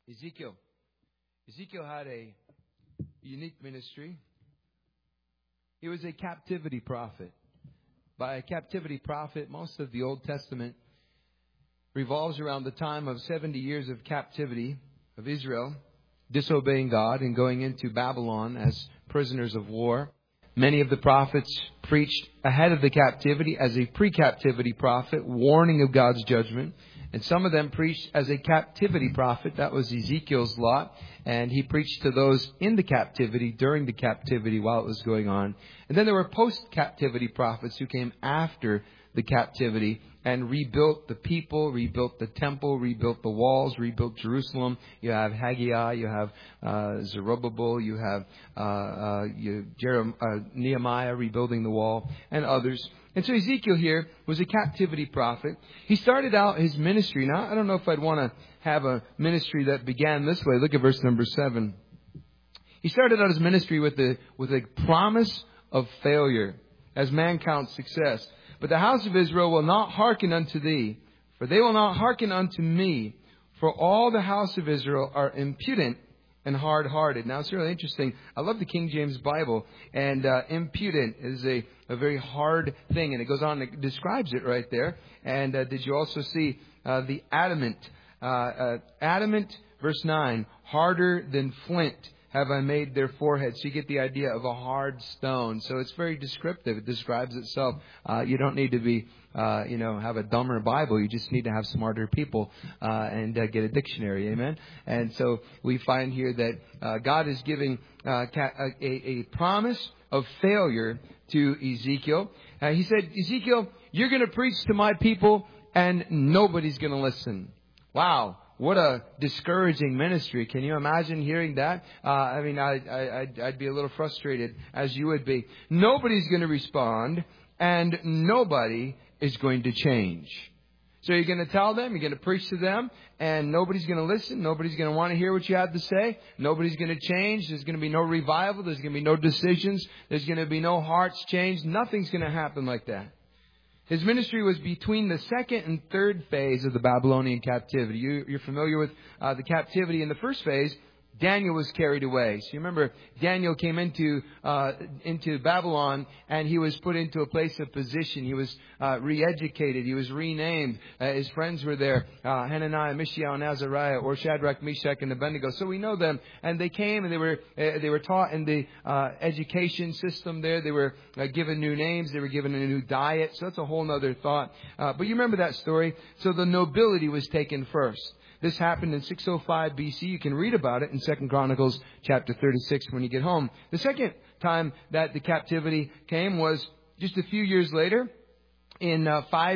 Ezekiel. Ezekiel had a unique ministry. He was a captivity prophet. By a captivity prophet, most of the Old Testament revolves around the time of 70 years of captivity of Israel, disobeying God and going into Babylon as prisoners of war. Many of the prophets preached ahead of the captivity as a pre-captivity prophet, warning of God's judgment. And some of them preached as a captivity prophet. That was Ezekiel's lot. And he preached to those in the captivity during the captivity while it was going on. And then there were post-captivity prophets who came after the captivity and rebuilt the people, rebuilt the temple, rebuilt the walls, rebuilt Jerusalem. You have Haggai, you have Zerubbabel, you have Nehemiah rebuilding the wall, and others. And so Ezekiel here was a captivity prophet. He started out his ministry. Now, I don't know if I'd want to have a ministry that began this way. Look at verse number 7. He started out his ministry with a promise of failure as man counts success. But the house of Israel will not hearken unto thee, for they will not hearken unto me, for all the house of Israel are impudent and hard-hearted. Now, it's really interesting. I love the King James Bible, and impudent is a very hard thing, and it goes on, it describes it right there. And did you also see the adamant? Adamant, verse 9, harder than flint have I made their foreheads. So you get the idea of a hard stone. So it's very descriptive. It describes itself. You don't need to be, have a dumber Bible. You just need to have smarter people and get a dictionary. Amen. And so we find here that God is giving a promise of failure to Ezekiel. He said, Ezekiel, you're going to preach to my people and nobody's going to listen. Wow. What a discouraging ministry. Can you imagine hearing that? I'd be a little frustrated, as you would be. Nobody's going to respond, and nobody is going to change. So you're going to tell them, you're going to preach to them, and nobody's going to listen. Nobody's going to want to hear what you have to say. Nobody's going to change. There's going to be no revival. There's going to be no decisions. There's going to be no hearts changed. Nothing's going to happen like that. His ministry was between the second and third phase of the Babylonian captivity. You're familiar with the captivity. In the first phase, Daniel was carried away. So you remember, Daniel came into Babylon, and he was put into a place of position. He was re-educated. He was renamed. His friends were there, Hananiah, Mishael, and Azariah, or Shadrach, Meshach, and Abednego. So we know them. And they came, and they were taught in the education system there. They were given new names. They were given a new diet. So that's a whole other thought. But you remember that story. So the nobility was taken first. This happened in 605 BC. You can read about it in 2 Chronicles chapter 36 when you get home. The second time that the captivity came was just a few years later in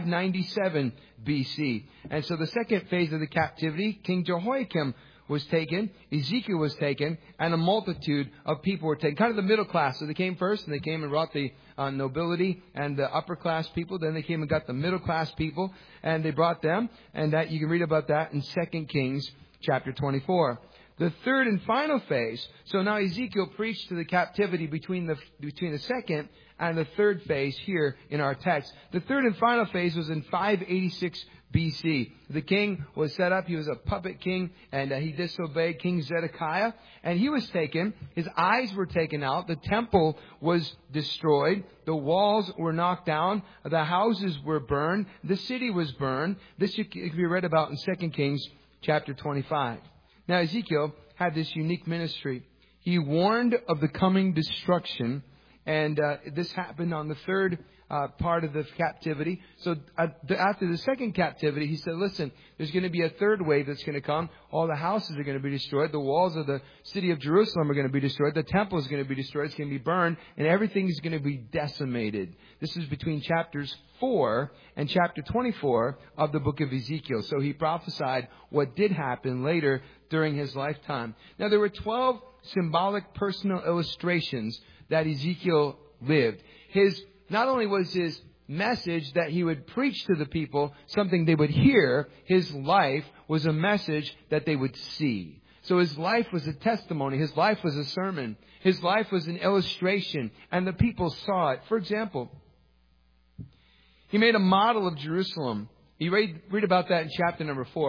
597 BC. And so the second phase of the captivity, King Jehoiakim was taken, Ezekiel was taken, and a multitude of people were taken. Kind of the middle class. So they came first, and they came and brought the nobility and the upper class people. Then they came and got the middle class people, and they brought them. And that you can read about that in 2 Kings chapter 24. The third and final phase. So now Ezekiel preached to the captivity between the second and the third phase here in our text. The third and final phase was in 586 BC. The king was set up. He was a puppet king, and he disobeyed King Zedekiah. And he was taken. His eyes were taken out. The temple was destroyed. The walls were knocked down. The houses were burned. The city was burned. This can be read about in 2 Kings chapter 25. Now, Ezekiel had this unique ministry. He warned of the coming destruction, and this happened on the third part of the captivity. So after the second captivity, he said, listen, there's going to be a third wave that's going to come. All the houses are going to be destroyed. The walls of the city of Jerusalem are going to be destroyed. The temple is going to be destroyed. It's going to be burned, and everything is going to be decimated. This is between chapters 4 and chapter 24 of the book of Ezekiel. So he prophesied what did happen later during his lifetime. Now, there were 12 symbolic personal illustrations that Ezekiel lived. Not only was his message that he would preach to the people something they would hear, his life was a message that they would see. So his life was a testimony. His life was a sermon. His life was an illustration, and the people saw it. For example, he made a model of Jerusalem. You read about that in chapter number 4.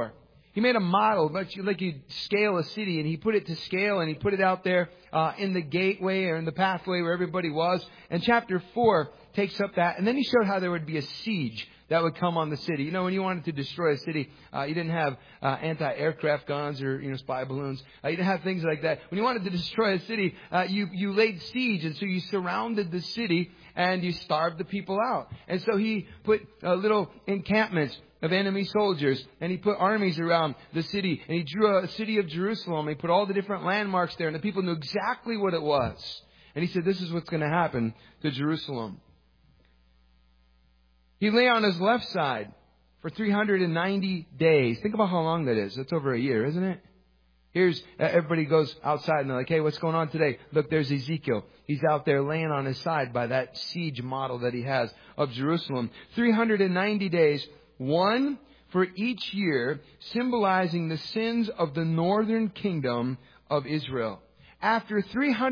He made a model, like you'd scale a city, and he put it to scale, and he put it out there in the gateway or in the pathway where everybody was. And chapter 4 takes up that, and then he showed how there would be a siege that would come on the city. You know, when you wanted to destroy a city, you didn't have anti-aircraft guns or, spy balloons. You didn't have things like that. When you wanted to destroy a city, you laid siege, and so you surrounded the city and you starved the people out. And so he put little encampments of enemy soldiers, and he put armies around the city, and he drew a city of Jerusalem. He put all the different landmarks there, and the people knew exactly what it was. And he said, this is what's going to happen to Jerusalem. He lay on his left side for 390 days. Think about how long that is. That's over a year, isn't it? Here's, everybody goes outside and they're like, hey, what's going on today? Look, there's Ezekiel. He's out there laying on his side by that siege model that he has of Jerusalem. 390 days, one for each year, symbolizing the sins of the northern kingdom of Israel. After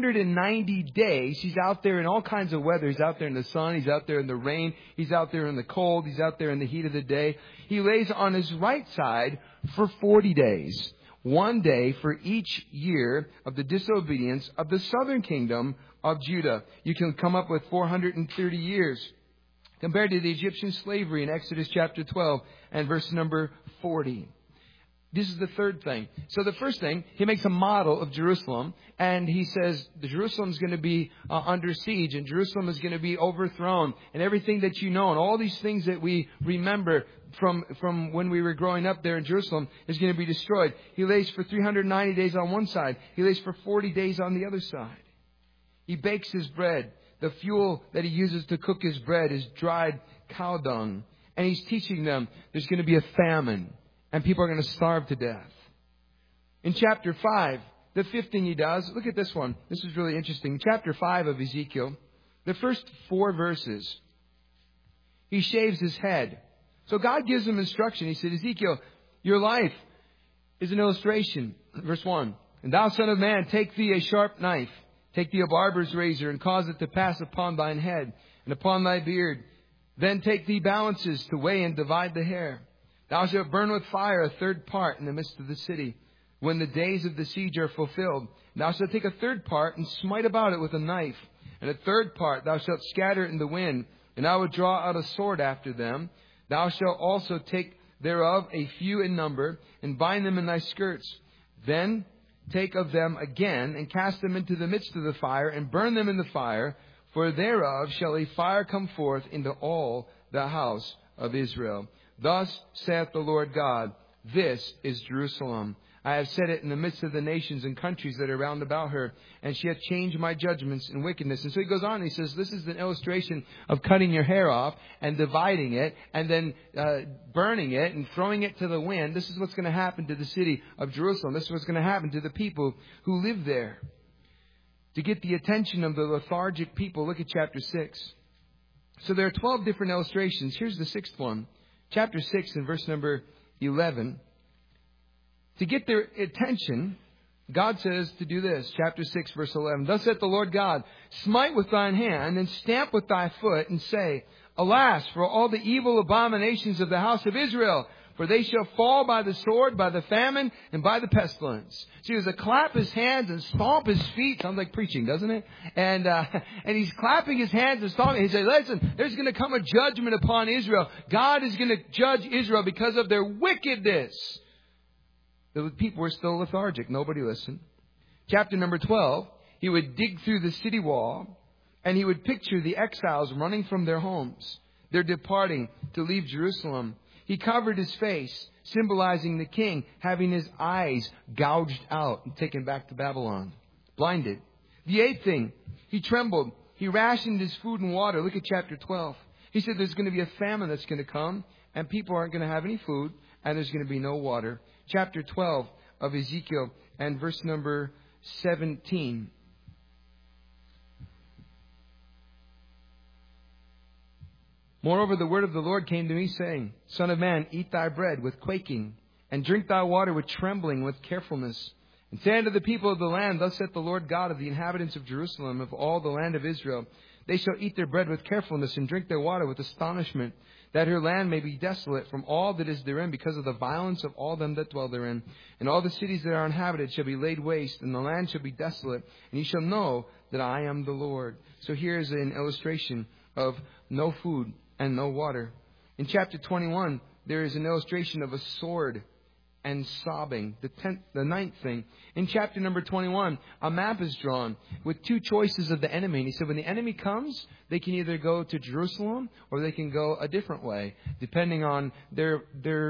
390 days, he's out there in all kinds of weather. He's out there in the sun. He's out there in the rain. He's out there in the cold. He's out there in the heat of the day. He lays on his right side for 40 days. One day for each year of the disobedience of the southern kingdom of Judah. You can come up with 430 years compared to the Egyptian slavery in Exodus chapter 12 and verse number 40. This is the third thing. So the first thing, he makes a model of Jerusalem, and he says Jerusalem is going to be under siege, and Jerusalem is going to be overthrown, and everything that you know, and all these things that we remember from when we were growing up there in Jerusalem is going to be destroyed. He lays for 390 days on one side. He lays for 40 days on the other side. He bakes his bread. The fuel that he uses to cook his bread is dried cow dung. And he's teaching them there's going to be a famine. And people are going to starve to death. In chapter 5, the fifth thing he does, look at this one. This is really interesting. In chapter 5 of Ezekiel, the first 4 verses, he shaves his head. So God gives him instruction. He said, Ezekiel, your life is an illustration. Verse 1, and thou, son of man, take thee a sharp knife. Take thee a barber's razor, and cause it to pass upon thine head and upon thy beard. Then take thee balances to weigh and divide the hair. Thou shalt burn with fire a third part in the midst of the city, when the days of the siege are fulfilled. Thou shalt take a third part and smite about it with a knife, and a third part thou shalt scatter in the wind, and I will draw out a sword after them. Thou shalt also take thereof a few in number, and bind them in thy skirts. Then take of them again, and cast them into the midst of the fire, and burn them in the fire, for thereof shall a fire come forth into all the house of Israel. Thus saith the Lord God, this is Jerusalem. I have set it in the midst of the nations and countries that are round about her, and she hath changed my judgments and wickedness. And so he goes on, and he says, this is an illustration of cutting your hair off and dividing it, and then burning it and throwing it to the wind. This is what's going to happen to the city of Jerusalem. This is what's going to happen to the people who live there. To get the attention of the lethargic people, look at chapter 6. So there are 12 different illustrations. Here's the 6th one. Chapter 6 and verse number 11. To get their attention, God says to do this. Chapter 6 verse 11. Thus saith the Lord God, smite with thine hand and stamp with thy foot and say, alas, for all the evil abominations of the house of Israel, for they shall fall by the sword, by the famine, and by the pestilence. So he was to clap his hands and stomp his feet. Sounds like preaching, doesn't it? And he's clapping his hands and stomping. He said, listen, there's going to come a judgment upon Israel. God is going to judge Israel because of their wickedness. The people were still lethargic. Nobody listened. Chapter number 12, he would dig through the city wall, and he would picture the exiles running from their homes. They're departing to leave Jerusalem. He covered his face, symbolizing the king having his eyes gouged out and taken back to Babylon. Blinded. The 8th thing, he trembled. He rationed his food and water. Look at chapter 12. He said there's going to be a famine that's going to come, and people aren't going to have any food, and there's going to be no water. Chapter 12 of Ezekiel and verse number 17. Moreover, the word of the Lord came to me, saying, Son of man, eat thy bread with quaking, and drink thy water with trembling, with carefulness. And say unto the people of the land, Thus saith the Lord God of the inhabitants of Jerusalem, of all the land of Israel, they shall eat their bread with carefulness, and drink their water with astonishment. that her land may be desolate from all that is therein, because of the violence of all them that dwell therein. And all the cities that are inhabited shall be laid waste, and the land shall be desolate, and ye shall know that I am the Lord. So here is an illustration of no food and no water. In chapter 21, there is an illustration of a sword and sobbing. The ninth thing. In chapter number 21, a map is drawn with two choices of the enemy. And he said when the enemy comes, they can either go to Jerusalem or they can go a different way, depending on the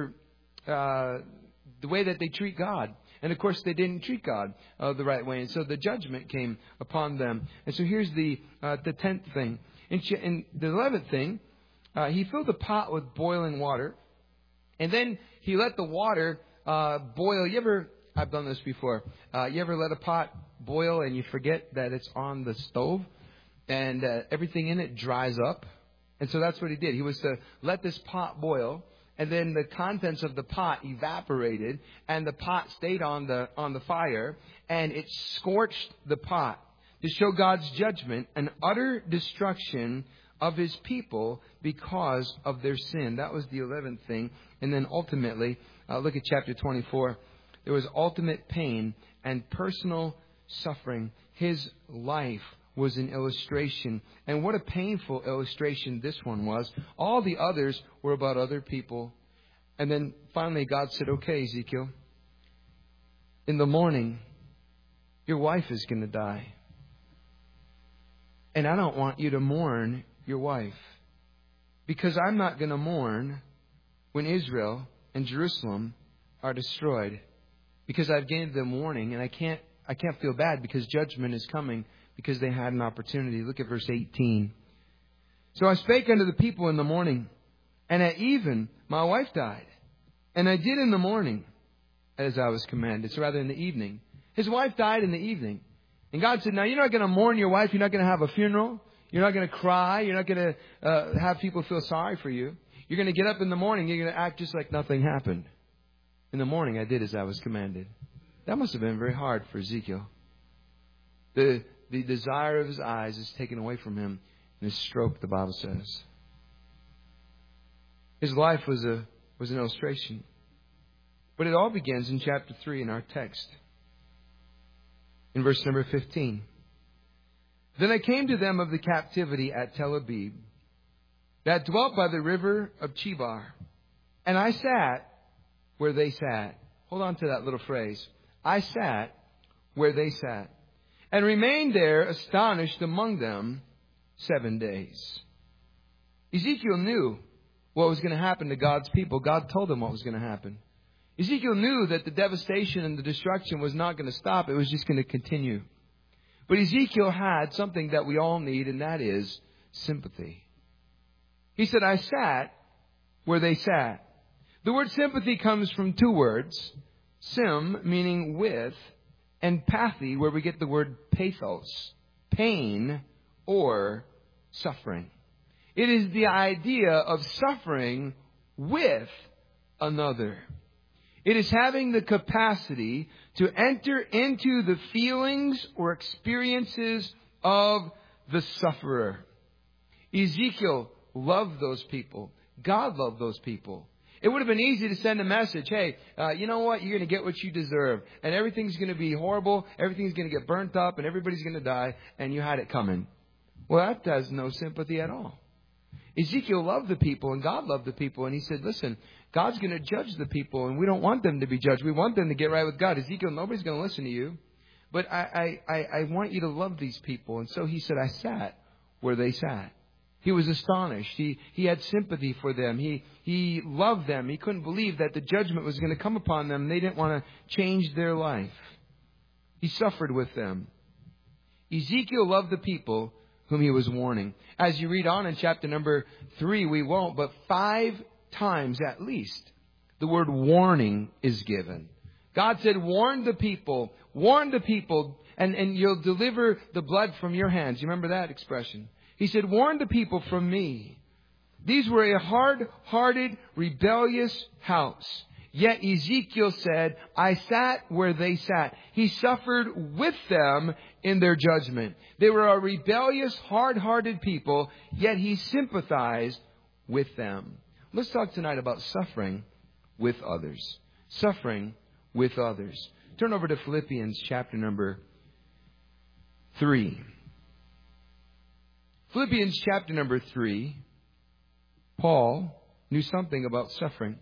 way that they treat God. And of course, they didn't treat God the right way. And so the judgment came upon them. And so here's the 10th thing. In the 11th thing, he filled the pot with boiling water. And then he let the water boil. I've done this before. You ever let a pot boil and you forget that it's on the stove and everything in it dries up? And so that's what he did. He was to let this pot boil, and then the contents of the pot evaporated, and the pot stayed on the fire, and it scorched the pot to show God's judgment and utter destruction of His people because of their sin. That was the 11th thing. And then ultimately, look at chapter 24. There was ultimate pain and personal suffering. His life was an illustration. And what a painful illustration this one was. All the others were about other people. And then finally God said, okay, Ezekiel, in the morning, your wife is going to die. And I don't want you to mourn your wife, because I'm not going to mourn when Israel and Jerusalem are destroyed, because I've given them warning, and I can't feel bad because judgment is coming because they had an opportunity. Look at verse 18. So I spake unto the people in the morning, and at even my wife died. And I did in the morning as I was commanded. So rather in the evening. His wife died in the evening. And God said, now you're not going to mourn your wife. You're not going to have a funeral. You're not going to cry. You're not going to have people feel sorry for you. You're going to get up in the morning. You're going to act just like nothing happened. In the morning, I did as I was commanded. That must have been very hard for Ezekiel. The desire of his eyes is taken away from him. And his stroke, the Bible says. His life was an illustration. But it all begins in chapter 3 in our text. In verse number 15. Then I came to them of the captivity at Tel Abib, that dwelt by the river of Chebar. And I sat where they sat. Hold on to that little phrase. I sat where they sat, and remained there astonished among them 7 days. Ezekiel knew what was going to happen to God's people. God told him what was going to happen. Ezekiel knew that the devastation and the destruction was not going to stop. It was just going to continue. But Ezekiel had something that we all need, and that is sympathy. He said, I sat where they sat. The word sympathy comes from two words. Sim, meaning with, and pathy, where we get the word pathos, pain or suffering. It is the idea of suffering with another. It is having the capacity to enter into the feelings or experiences of the sufferer. Ezekiel loved those people. God loved those people. It would have been easy to send a message, hey, you know what? You're going to get what you deserve. And everything's going to be horrible. Everything's going to get burnt up. And everybody's going to die. And you had it coming. Well, that has no sympathy at all. Ezekiel loved the people, and God loved the people. And he said, listen, God's going to judge the people, and we don't want them to be judged. We want them to get right with God. Ezekiel, nobody's going to listen to you. But I want you to love these people. And so he said, I sat where they sat. He was astonished. He had sympathy for them. He loved them. He couldn't believe that the judgment was going to come upon them. They didn't want to change their life. He suffered with them. Ezekiel loved the people whom he was warning. As you read on in chapter number 3, we won't, but 5 times at least, the word warning is given. God said, warn the people, and you'll deliver the blood from your hands. You remember that expression? He said, warn the people from me. These were a hard-hearted, rebellious house. Yet Ezekiel said, I sat where they sat. He suffered with them in their judgment. They were a rebellious, hard-hearted people, yet he sympathized with them. Let's talk tonight about suffering with others. Suffering with others. Turn over to Philippians chapter number 3. Philippians chapter number 3. Paul knew something about suffering.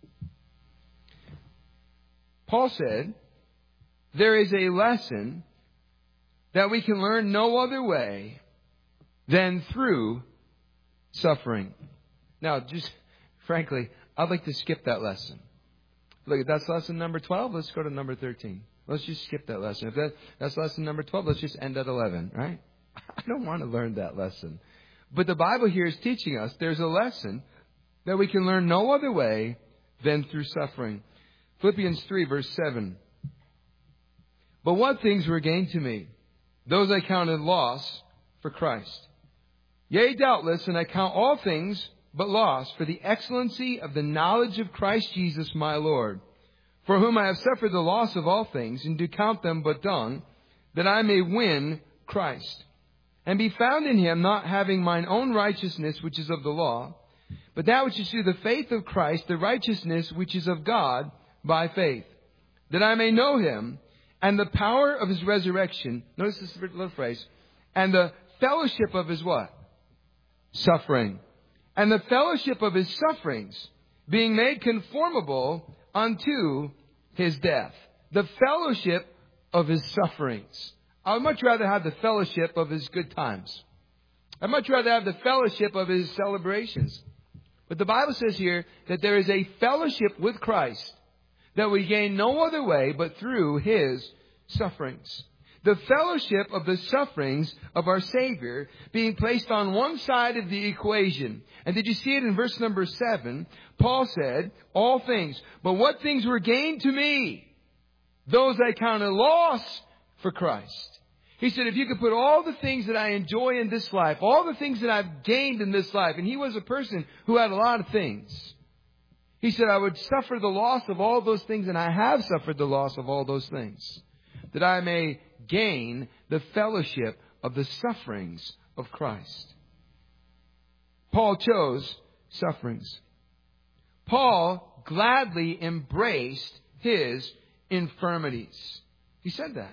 Paul said, there is a lesson that we can learn no other way than through suffering. Now, just frankly, I'd like to skip that lesson. Look, that's lesson number 12. Let's go to number 13. Let's just skip that lesson. If that's lesson number 12, let's just end at 11, right? I don't want to learn that lesson. But the Bible here is teaching us there's a lesson that we can learn no other way than through suffering. Philippians 3, verse 7. But what things were gained to me? Those I counted loss for Christ. Yea, doubtless, and I count all things but loss for the excellency of the knowledge of Christ Jesus my Lord, for whom I have suffered the loss of all things, and do count them but dung, that I may win Christ, and be found in him, not having mine own righteousness which is of the law, but that which is through the faith of Christ, the righteousness which is of God by faith, that I may know him, and the power of his resurrection. Notice this little phrase. And the fellowship of his what? Suffering. And the fellowship of his sufferings, being made conformable unto his death. The fellowship of his sufferings. I would much rather have the fellowship of his good times. I'd much rather have the fellowship of his celebrations. But the Bible says here that there is a fellowship with Christ that we gain no other way but through his sufferings. The fellowship of the sufferings of our Savior being placed on one side of the equation. And did you see it in verse number 7? Paul said, all things. But what things were gained to me? Those I counted loss for Christ. He said, if you could put all the things that I enjoy in this life, all the things that I've gained in this life, and he was a person who had a lot of things. He said, I would suffer the loss of all those things, and I have suffered the loss of all those things, that I may gain the fellowship of the sufferings of Christ. Paul chose sufferings. Paul gladly embraced his infirmities. He said that.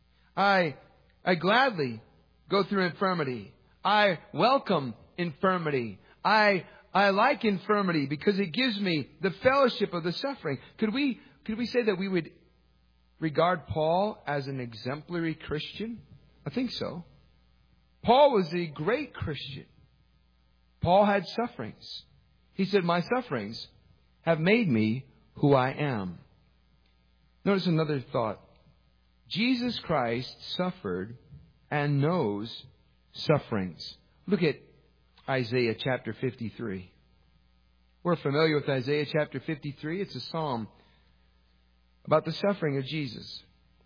I gladly go through infirmity. I welcome infirmity. I like infirmity because it gives me the fellowship of the suffering. Could we say that we would regard Paul as an exemplary Christian? I think so. Paul was a great Christian. Paul had sufferings. He said, my sufferings have made me who I am. Notice another thought. Jesus Christ suffered and knows sufferings. Look at Isaiah chapter 53. We're familiar with Isaiah chapter 53. It's a psalm about the suffering of Jesus.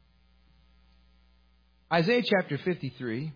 Isaiah chapter 53,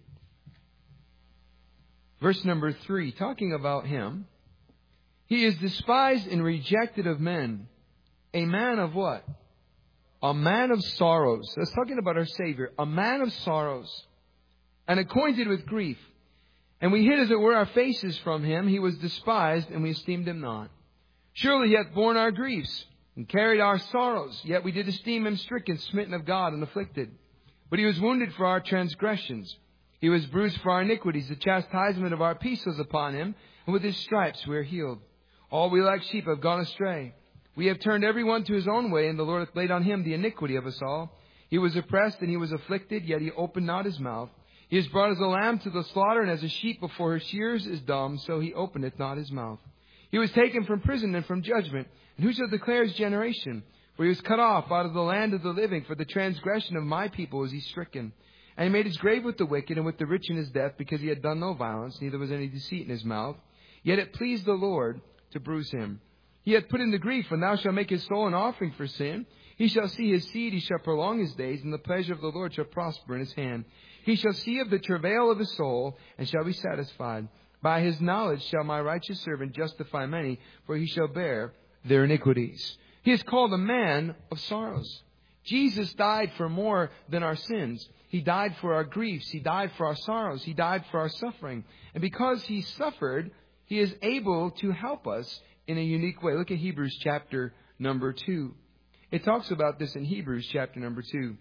verse number 3, talking about him. He is despised and rejected of men. A man of what? A man of sorrows. That's talking about our Savior. A man of sorrows and acquainted with grief. And we hid, as it were, our faces from him. He was despised, and we esteemed him not. Surely he hath borne our griefs and carried our sorrows. Yet we did esteem him stricken, smitten of God, and afflicted. But he was wounded for our transgressions. He was bruised for our iniquities. The chastisement of our peace was upon him, and with his stripes we are healed. All we like sheep have gone astray. We have turned every one to his own way, and the Lord hath laid on him the iniquity of us all. He was oppressed, and he was afflicted, yet he opened not his mouth. He is brought as a lamb to the slaughter, and as a sheep before her shearers is dumb, so he openeth not his mouth. He was taken from prison and from judgment. And who shall declare his generation? For he was cut off out of the land of the living. For the transgression of my people was he stricken. And he made his grave with the wicked and with the rich in his death, because he had done no violence, neither was any deceit in his mouth. Yet it pleased the Lord to bruise him. He hath put him to grief, and thou shalt make his soul an offering for sin. He shall see his seed, he shall prolong his days, and the pleasure of the Lord shall prosper in his hand. He shall see of the travail of his soul, and shall be satisfied. By his knowledge shall my righteous servant justify many, for he shall bear their iniquities. He is called a man of sorrows. Jesus died for more than our sins. He died for our griefs. He died for our sorrows. He died for our suffering. And because he suffered, he is able to help us in a unique way. Look at Hebrews chapter number 2. It talks about this in Hebrews chapter number 2.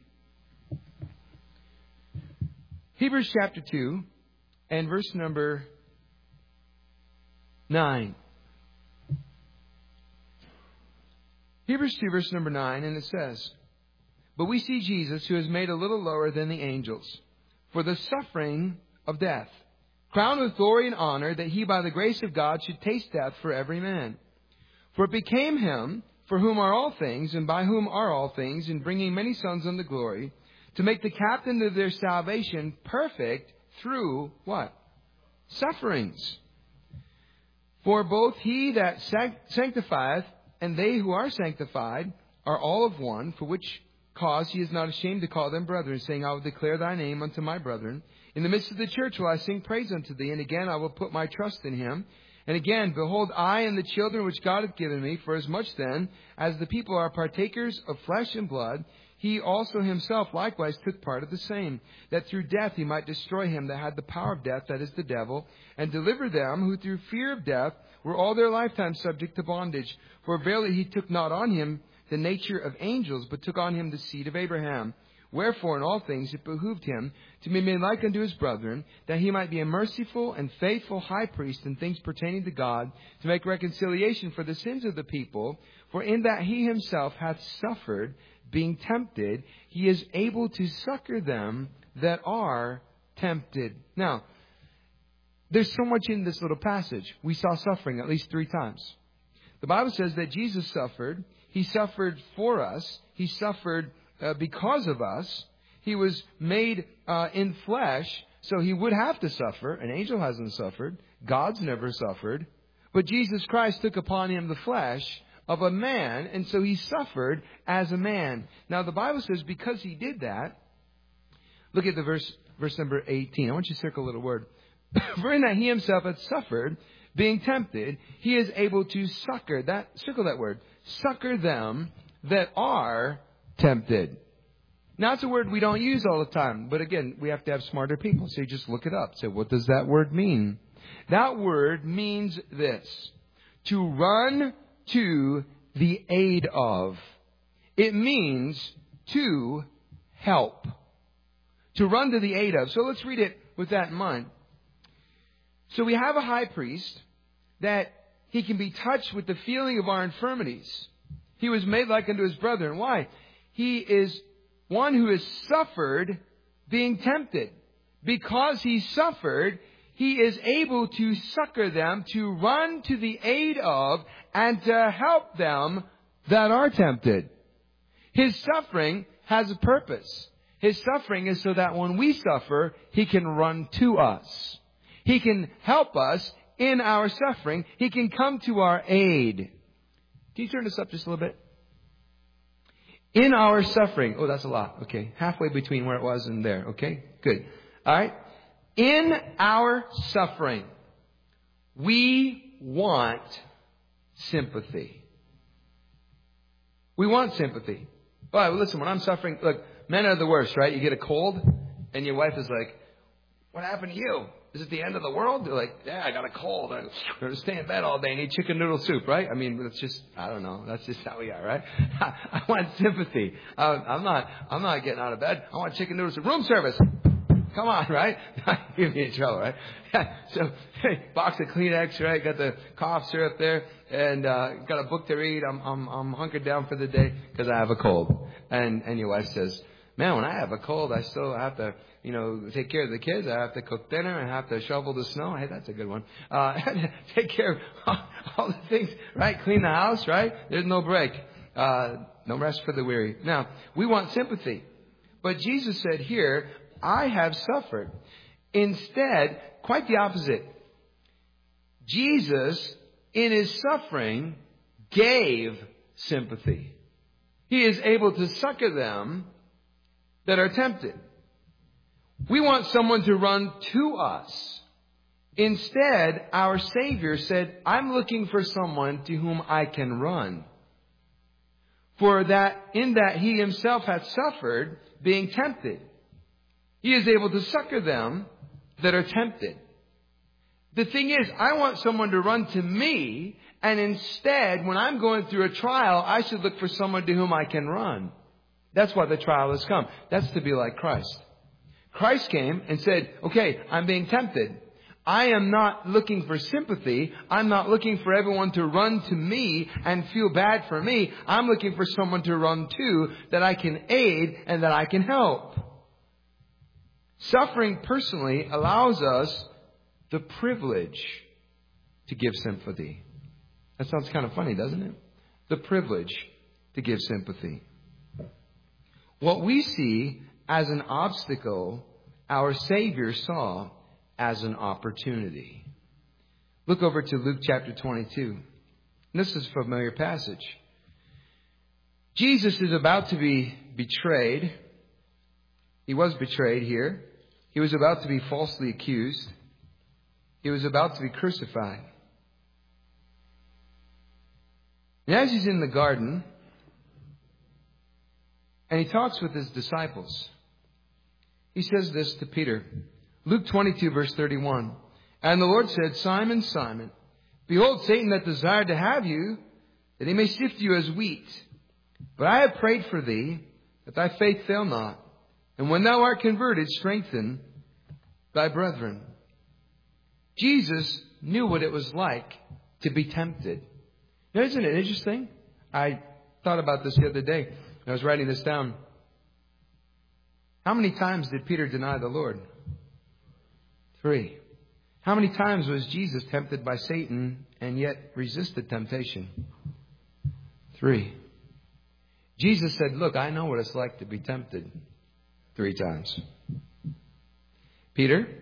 Hebrews chapter 2 and verse number 9. Hebrews 2 verse number 9, and it says, "But we see Jesus, who is made a little lower than the angels, for the suffering of death, crowned with glory and honor, that he by the grace of God should taste death for every man. For it became him, for whom are all things, and by whom are all things, in bringing many sons unto glory, to make the captain of their salvation perfect through" what? Sufferings. "For both he that sanctifieth and they who are sanctified are all of one, for which cause he is not ashamed to call them brethren, saying, I will declare thy name unto my brethren. In the midst of the church will I sing praise unto thee, and again I will put my trust in him. And again, behold, I and the children which God hath given me, for as much then as the people are partakers of flesh and blood, he also himself likewise took part of the same, that through death he might destroy him that had the power of death, that is the devil, and deliver them who through fear of death were all their lifetime subject to bondage. For verily he took not on him the nature of angels, but took on him the seed of Abraham. Wherefore in all things it behooved him to be made like unto his brethren, that he might be a merciful and faithful high priest in things pertaining to God, to make reconciliation for the sins of the people. For in that he himself hath suffered, being tempted, he is able to succor them that are tempted." Now, there's so much in this little passage. We saw suffering at least 3 times. The Bible says that Jesus suffered. He suffered for us. He suffered because of us. He was made in flesh, so he would have to suffer. An angel hasn't suffered. God's never suffered. But Jesus Christ took upon him the flesh of a man, and so he suffered as a man. Now the Bible says because he did that, look at the verse number 18. I want you to circle a little word. "For in that he himself hath suffered, being tempted, he is able to succor," circle that word, "succor them that are tempted." Now, it's a word we don't use all the time. But again, we have to have smarter people. So you just look it up. Say, what does that word mean? That word means this: to run to the aid of. It means to help. To run to the aid of. So let's read it with that in mind. So we have a high priest that he can be touched with the feeling of our infirmities. He was made like unto his brethren. Why? He is one who has suffered being tempted. Because he suffered, he is able to succor them, to run to the aid of, and to help them that are tempted. His suffering has a purpose. His suffering is so that when we suffer, he can run to us. He can help us in our suffering. He can come to our aid. Can you turn this up just a little bit? In our suffering. Oh, that's a lot. Okay. Halfway between where it was and there. Okay. Good. All right. In our suffering, we want sympathy. We want sympathy. All right. Well, listen, when I'm suffering, look, men are the worst, right? You get a cold and your wife is like, "What happened to you? Is it the end of the world?" They're like, "Yeah, I got a cold. I'm going to stay in bed all day and eat chicken noodle soup," right? I mean, it's just, I don't know. That's just how we are, right? I want sympathy. I'm not getting out of bed. I want chicken noodle soup. Room service. Come on, right? Give me in trouble, right? So, hey, box of Kleenex, right? Got the cough syrup there, and got a book to read. I'm hunkered down for the day because I have a cold. And your wife says, "Man, when I have a cold, I still have to, take care of the kids. I have to cook dinner. I have to shovel the snow." Hey, that's a good one. Take care of all the things, right? Clean the house, right? There's no break. No rest for the weary. Now, we want sympathy. But Jesus said here, "I have suffered." Instead, quite the opposite. Jesus, in his suffering, gave sympathy. He is able to succor them that are tempted. We want someone to run to us. Instead, our Savior said, "I'm looking for someone to whom I can run. For that, in that he himself hath suffered, being tempted, he is able to succor them that are tempted." The thing is, I want someone to run to me, and instead, when I'm going through a trial, I should look for someone to whom I can run. That's why the trial has come. That's to be like Christ. Christ came and said, okay, I'm being tempted. I am not looking for sympathy. I'm not looking for everyone to run to me and feel bad for me. I'm looking for someone to run to that I can aid and that I can help. Suffering personally allows us the privilege to give sympathy. That sounds kind of funny, doesn't it? The privilege to give sympathy. What we see as an obstacle, our Savior saw as an opportunity. Look over to Luke chapter 22. This is a familiar passage. Jesus is about to be betrayed. He was betrayed here. He was about to be falsely accused. He was about to be crucified. And as he's in the garden, and he talks with his disciples, he says this to Peter. Luke 22, verse 31. And the Lord said, Simon, Simon, behold, Satan hath desired to have you, that he may sift you as wheat. But I have prayed for thee, that thy faith fail not. And when thou art converted, strengthen thy brethren. Jesus knew what it was like to be tempted. Now, isn't it interesting? I thought about this the other day. I was writing this down. How many times did Peter deny the Lord? 3. How many times was Jesus tempted by Satan and yet resisted temptation? 3. Jesus said, look, I know what it's like to be tempted. 3 times. Peter,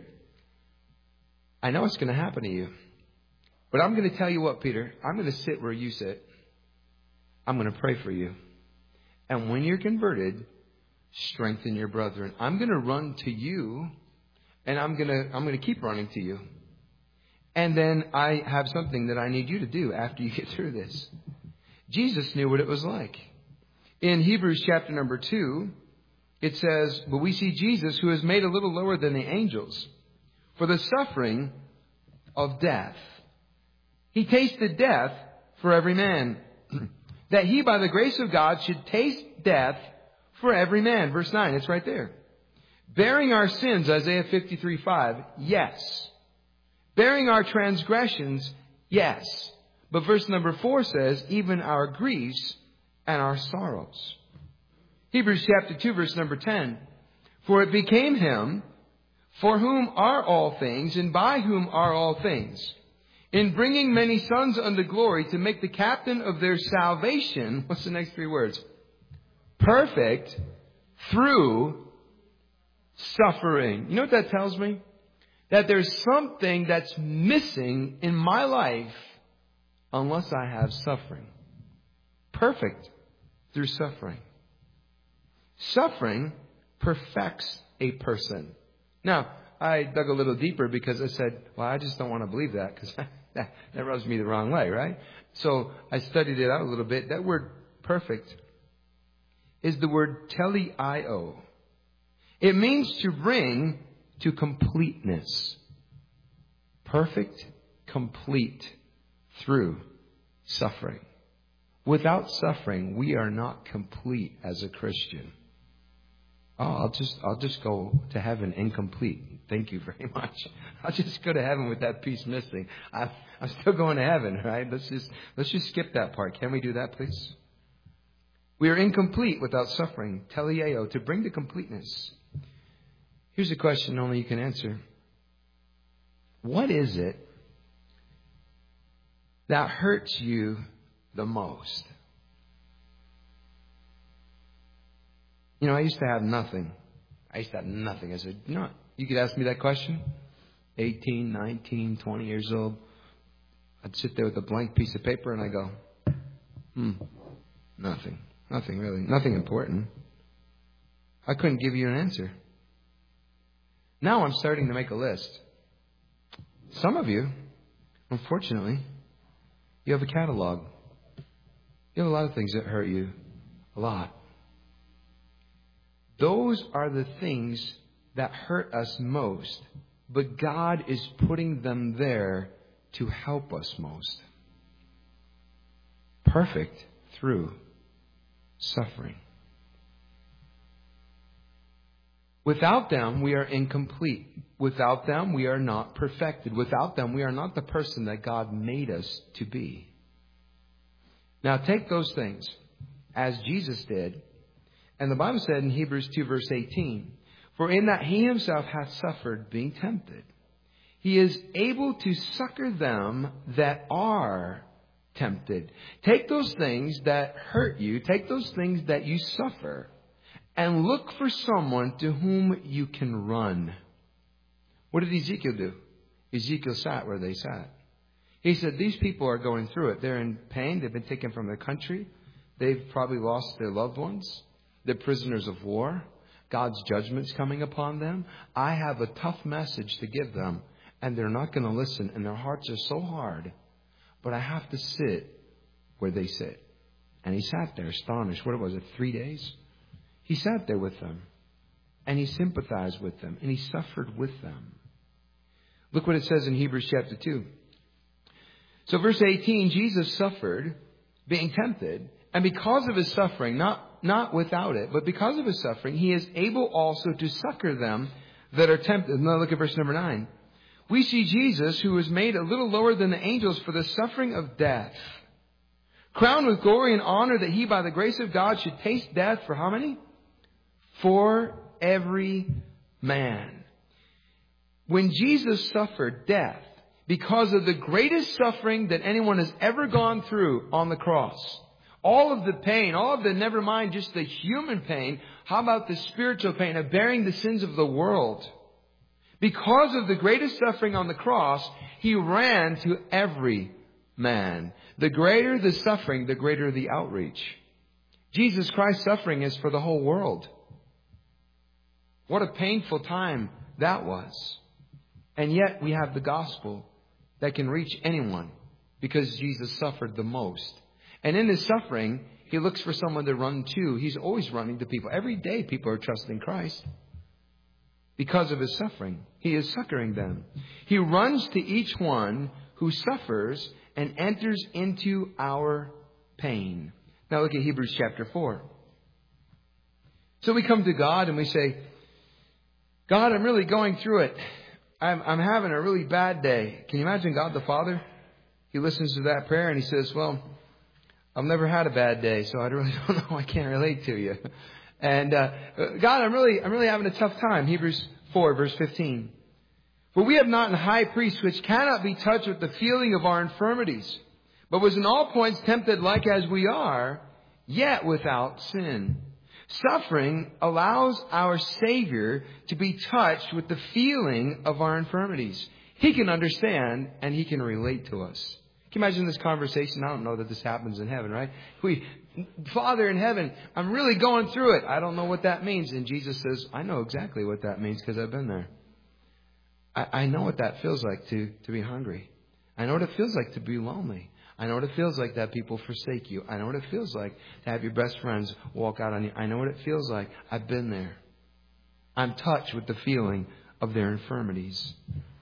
I know it's going to happen to you. But I'm going to tell you what, Peter. I'm going to sit where you sit. I'm going to pray for you. And when you're converted, strengthen your brethren. I'm going to run to you. And I'm going to keep running to you. And then I have something that I need you to do after you get through this. Jesus knew what it was like. In Hebrews chapter number 2, it says, but we see Jesus, who is made a little lower than the angels, for the suffering of death. He tasted death for every man, that he by the grace of God should taste death for every man. Verse 9, it's right there. Bearing our sins, Isaiah 53:5, yes. Bearing our transgressions, yes. But verse number 4 says, even our griefs and our sorrows. Hebrews chapter 2, verse number 10. For it became him, for whom are all things, and by whom are all things, in bringing many sons unto glory, to make the captain of their salvation, what's the next 3 words? Perfect through suffering. You know what that tells me? That there's something that's missing in my life unless I have suffering. Perfect through suffering. Suffering perfects a person. Now, I dug a little deeper because I said, well, I just don't want to believe that because that rubs me the wrong way, right? So I studied it out a little bit. That word perfect is the word teleio. It means to bring to completeness. Perfect, complete through suffering. Without suffering, we are not complete as a Christian. Oh, I'll just go to heaven incomplete. Thank you very much. I'll just go to heaven with that piece missing. I'm still going to heaven, right? Let's just skip that part. Can we do that, please? We are incomplete without suffering. Teleio, to bring to completeness. Here's a question only you can answer. What is it that hurts you the most? You know, I used to have nothing. I said, no, you could ask me that question. 18, 19, 20 years old. I'd sit there with a blank piece of paper and I go, nothing. Nothing really. Nothing important. I couldn't give you an answer. Now I'm starting to make a list. Some of you, unfortunately, you have a catalog. You have a lot of things that hurt you. A lot. Those are the things that hurt us most but God is putting them there to help us most. Perfect through suffering. Without them, we are incomplete. Without them, we are not perfected. Without them, we are not the person that God made us to be. Now take those things as Jesus did. And the Bible said in Hebrews 2 verse 18, for in that he himself hath suffered being tempted, he is able to succor them that are tempted. Take those things that hurt you, take those things that you suffer, and look for someone to whom you can run. What did Ezekiel do? Ezekiel sat where they sat. He said, these people are going through it. They're in pain. They've been taken from their country. They've probably lost their loved ones. They're prisoners of war. God's judgment's coming upon them. I have a tough message to give them, and they're not going to listen, and their hearts are so hard. But I have to sit where they sit. And he sat there astonished. What was it, 3 days? He sat there with them, and he sympathized with them, and he suffered with them. Look what it says in Hebrews chapter 2. So verse 18, Jesus suffered being tempted, and because of his suffering, not without it, but because of his suffering, he is able also to succor them that are tempted. Now look at verse number 9. We see Jesus, who was made a little lower than the angels for the suffering of death, crowned with glory and honor, that he by the grace of God should taste death for how many? For every man. When Jesus suffered death, because of the greatest suffering that anyone has ever gone through on the cross, all of the pain, all of the, never mind just the human pain, how about the spiritual pain of bearing the sins of the world? Because of the greatest suffering on the cross, he ran to every man. The greater the suffering, the greater the outreach. Jesus Christ's suffering is for the whole world. What a painful time that was. And yet we have the gospel that can reach anyone because Jesus suffered the most. And in his suffering, he looks for someone to run to. He's always running to people. Every day people are trusting Christ. Because of his suffering, he is succoring them. He runs to each one who suffers and enters into our pain. Now look at Hebrews chapter 4. So we come to God and we say, God, I'm really going through it. I'm having a really bad day. Can you imagine God the Father? He listens to that prayer and he says, well, I've never had a bad day, so I really don't know. I can't relate to you. And God, I'm really having a tough time. Hebrews 4, verse 15. For we have not an high priest which cannot be touched with the feeling of our infirmities, but was in all points tempted like as we are, yet without sin. Suffering allows our Savior to be touched with the feeling of our infirmities. He can understand and he can relate to us. Can you imagine this conversation? I don't know that this happens in heaven, right? Father in heaven, I'm really going through it. I don't know what that means. And Jesus says, I know exactly what that means because I've been there. I know what that feels like to be hungry. I know what it feels like to be lonely. I know what it feels like that people forsake you. I know what it feels like to have your best friends walk out on you. I know what it feels like. I've been there. I'm touched with the feeling of their infirmities.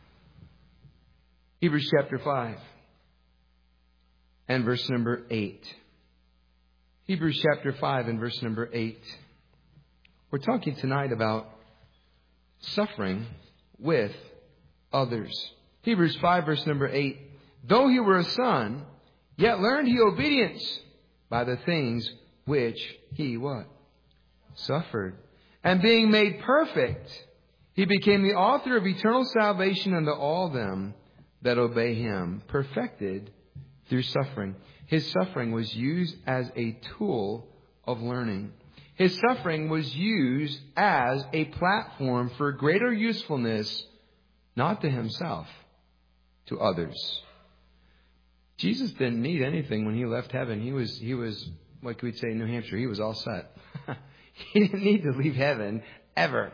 Hebrews chapter 5 and verse number 8. Hebrews chapter 5 and verse number 8. We're talking tonight about suffering with others. Hebrews 5 verse number 8. Though he were a son, yet learned he obedience by the things which he what? Suffered. And being made perfect, he became the author of eternal salvation unto all them that obey him, perfected through suffering. His suffering was used as a tool of learning. His suffering was used as a platform for greater usefulness, not to himself, to others. Jesus didn't need anything when he left heaven. He was, like we'd say in New Hampshire, he was all set. He didn't need to leave heaven ever.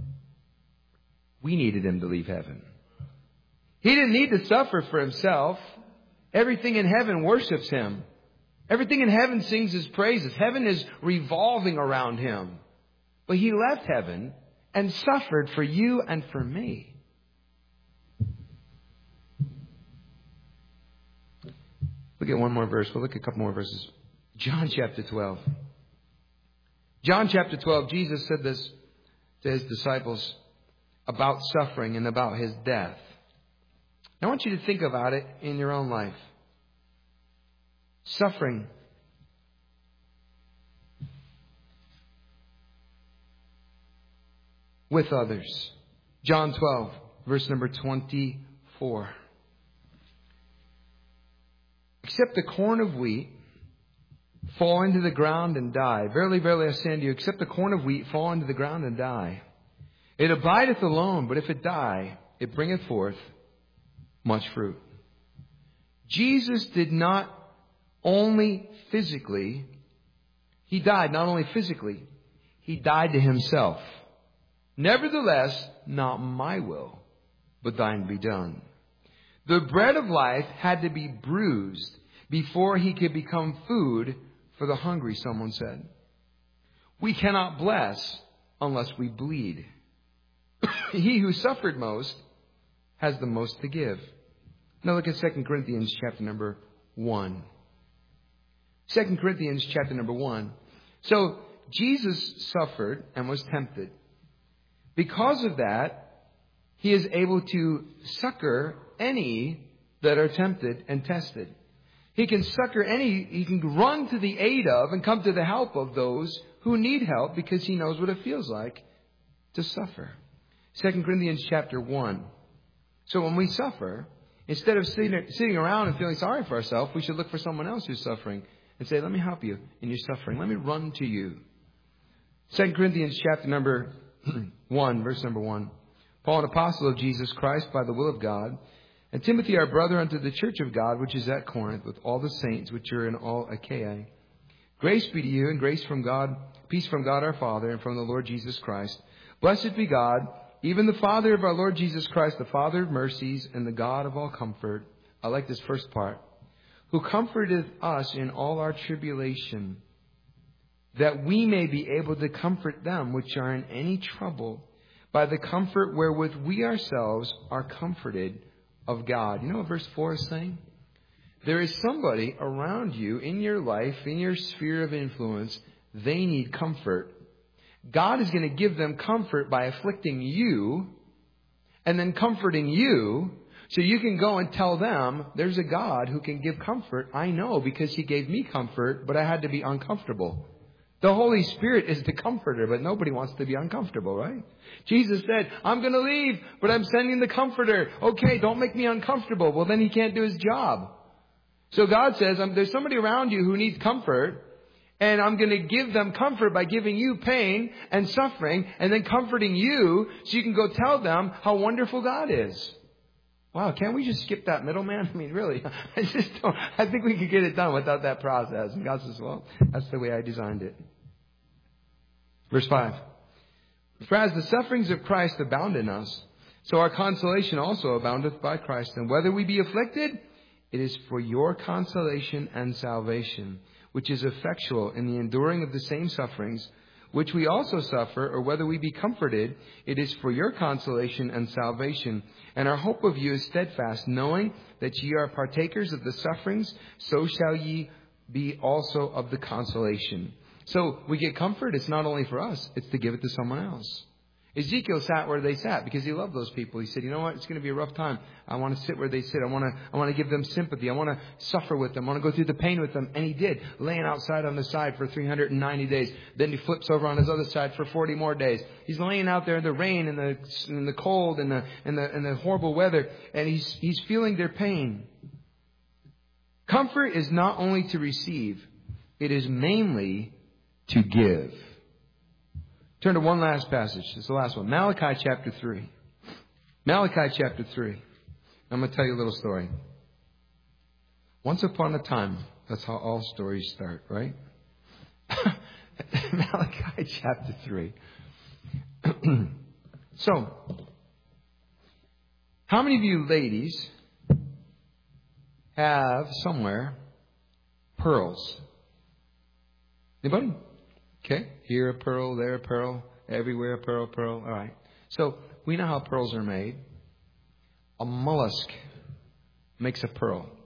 We needed him to leave heaven. He didn't need to suffer for himself. Everything in heaven worships him. Everything in heaven sings his praises. Heaven is revolving around him. But he left heaven and suffered for you and for me. Look at one more verse. We'll look at a couple more verses. John chapter 12. John chapter 12, Jesus said this to his disciples about suffering and about his death. I want you to think about it in your own life. Suffering. With others. John 12, verse number 24. Except the corn of wheat fall into the ground and die. Verily, verily, I say unto you, except the corn of wheat fall into the ground and die. It abideth alone, but if it die, it bringeth forth much fruit. Jesus did not only physically, he died not only physically, he died to himself. Nevertheless, not my will, but thine be done. The bread of life had to be bruised before he could become food for the hungry, someone said. We cannot bless unless we bleed. He who suffered most has the most to give. Now look at 2 Corinthians chapter number 1. 2 Corinthians chapter number 1. So Jesus suffered and was tempted. Because of that, he is able to succor any that are tempted and tested. He can succor any, he can run to the aid of and come to the help of those who need help because he knows what it feels like to suffer. 2 Corinthians chapter 1. So when we suffer, instead of sitting around and feeling sorry for ourselves, we should look for someone else who's suffering and say, let me help you in your suffering. Let me run to you. 2 Corinthians chapter number 1, verse number 1. Paul, an apostle of Jesus Christ by the will of God, and Timothy, our brother, unto the church of God, which is at Corinth, with all the saints which are in all Achaia. Grace be to you, and grace from God, peace from God our Father, and from the Lord Jesus Christ. Blessed be God, even the Father of our Lord Jesus Christ, the Father of mercies, and the God of all comfort. I like this first part. Who comforteth us in all our tribulation, that we may be able to comfort them which are in any trouble, by the comfort wherewith we ourselves are comforted of God. You know what verse 4 is saying? There is somebody around you in your life, in your sphere of influence, they need comfort. God is going to give them comfort by afflicting you and then comforting you, so you can go and tell them there's a God who can give comfort. I know because he gave me comfort, but I had to be uncomfortable. The Holy Spirit is the comforter, but nobody wants to be uncomfortable, right? Jesus said, I'm going to leave, but I'm sending the comforter. Okay, don't make me uncomfortable. Well, then he can't do his job. So God says, there's somebody around you who needs comfort, and I'm going to give them comfort by giving you pain and suffering, and then comforting you so you can go tell them how wonderful God is. Wow, can't we just skip that middleman? I mean, really, I think we could get it done without that process. And God says, well, that's the way I designed it. Verse 5. For as the sufferings of Christ abound in us, so our consolation also aboundeth by Christ. And whether we be afflicted, it is for your consolation and salvation, which is effectual in the enduring of the same sufferings, which we also suffer, or whether we be comforted, it is for your consolation and salvation. And our hope of you is steadfast, knowing that ye are partakers of the sufferings, so shall ye be also of the consolation. So we get comfort. It's not only for us, it's to give it to someone else. Ezekiel sat where they sat because he loved those people. He said, you know what? It's going to be a rough time. I want to sit where they sit. I want to give them sympathy. I want to suffer with them. I want to go through the pain with them. And he did, laying outside on the side for 390 days. Then he flips over on his other side for 40 more days. He's laying out there in the rain and the cold and the horrible weather, and he's feeling their pain. Comfort is not only to receive, it is mainly to give. Turn to one last passage. It's the last one. Malachi chapter 3. Malachi chapter 3. I'm going to tell you a little story. Once upon a time, that's how all stories start, right? Malachi chapter 3. So, how many of you ladies have somewhere pearls? Anybody? Okay, here a pearl, there a pearl, everywhere a pearl, pearl. All right. So we know how pearls are made. A mollusk makes a pearl.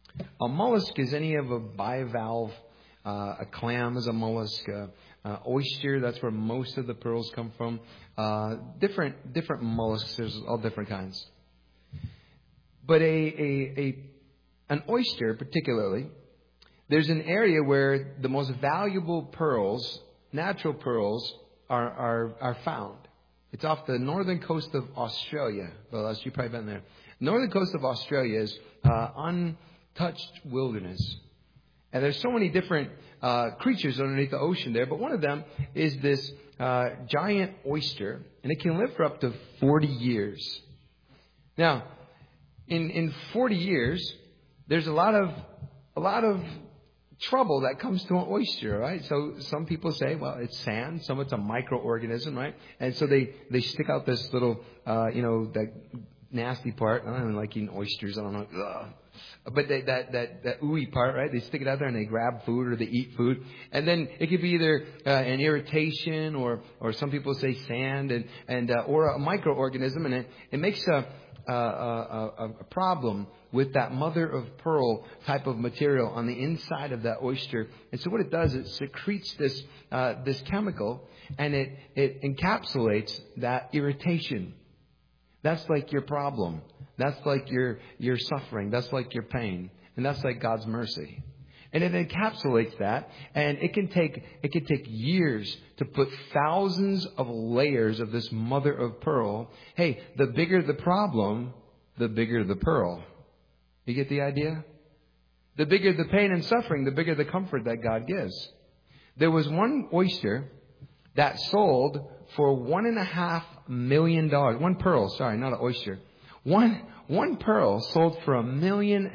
A mollusk is any of a bivalve. A clam is a mollusk. Oyster, that's where most of the pearls come from. Different mollusks, there's all different kinds. But an oyster particularly, there's an area where the most valuable pearls, natural pearls, are found. It's off the northern coast of Australia. Well, you've probably been there. Northern coast of Australia is untouched wilderness. And there's so many different creatures underneath the ocean there. But one of them is this giant oyster. And it can live for up to 40 years. Now, in 40 years, there's a lot of trouble that comes to an oyster, right? So some people say, well, it's sand. Some it's a microorganism, right? And so they stick out this little, that nasty part. I don't like eating oysters. I don't know. Ugh. But that ooey part, right? They stick it out there and they grab food or they eat food. And then it could be either an irritation or some people say sand and or a microorganism. And it makes a problem with that mother of pearl type of material on the inside of that oyster. And so what it does, it secretes this chemical and it encapsulates that irritation. That's like your problem. That's like your suffering. That's like your pain. And that's like God's mercy. And it encapsulates that. And it can take years to put thousands of layers of this mother of pearl. Hey, the bigger the problem, the bigger the pearl. You get the idea? The bigger the pain and suffering, the bigger the comfort that God gives. There was one oyster that sold for $1.5 million. One pearl, sorry, not an oyster. One pearl sold for $1.5 million.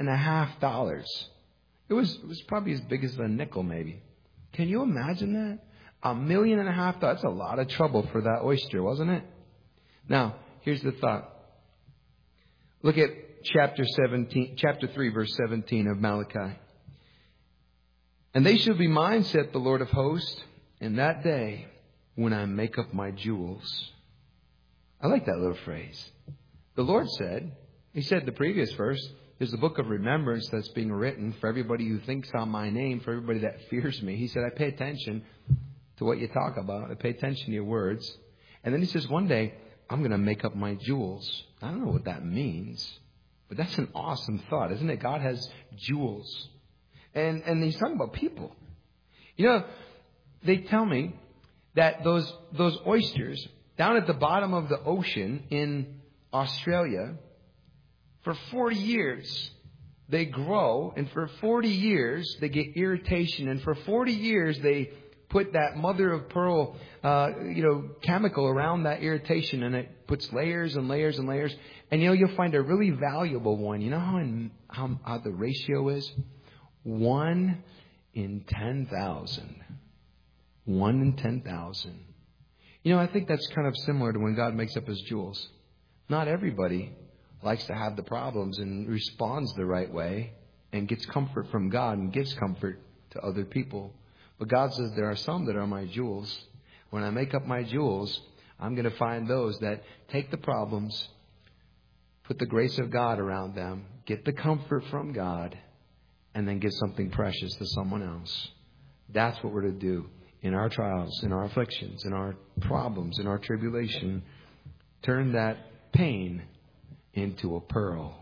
It was probably as big as a nickel, maybe. Can you imagine that? $1.5 million. That's a lot of trouble for that oyster, wasn't it? Now, here's the thought. Look at chapter 3, verse 17 of Malachi. And they shall be mine, saith the Lord of hosts, in that day when I make up my jewels. I like that little phrase. The Lord said, He said the previous verse, there's a book of remembrance that's being written for everybody who thinks on my name, for everybody that fears me. He said, I pay attention to what you talk about. I pay attention to your words. And then He says, one day, I'm going to make up my jewels. I don't know what that means, but that's an awesome thought, isn't it? God has jewels. And He's talking about people. You know, they tell me that those oysters down at the bottom of the ocean in Australia, for 40 years, they grow, and for 40 years, they get irritation, and for 40 years, they put that mother of pearl, chemical around that irritation, and it puts layers and layers and layers, and you'll find a really valuable one. You know how the ratio is? 1 in 10,000. 1 in 10,000. I think that's kind of similar to when God makes up His jewels. Not everybody likes to have the problems and responds the right way and gets comfort from God and gives comfort to other people. But God says there are some that are my jewels. When I make up my jewels, I'm going to find those that take the problems, put the grace of God around them, get the comfort from God, and then give something precious to someone else. That's what we're to do in our trials, in our afflictions, in our problems, in our tribulation. Turn that pain into a pearl.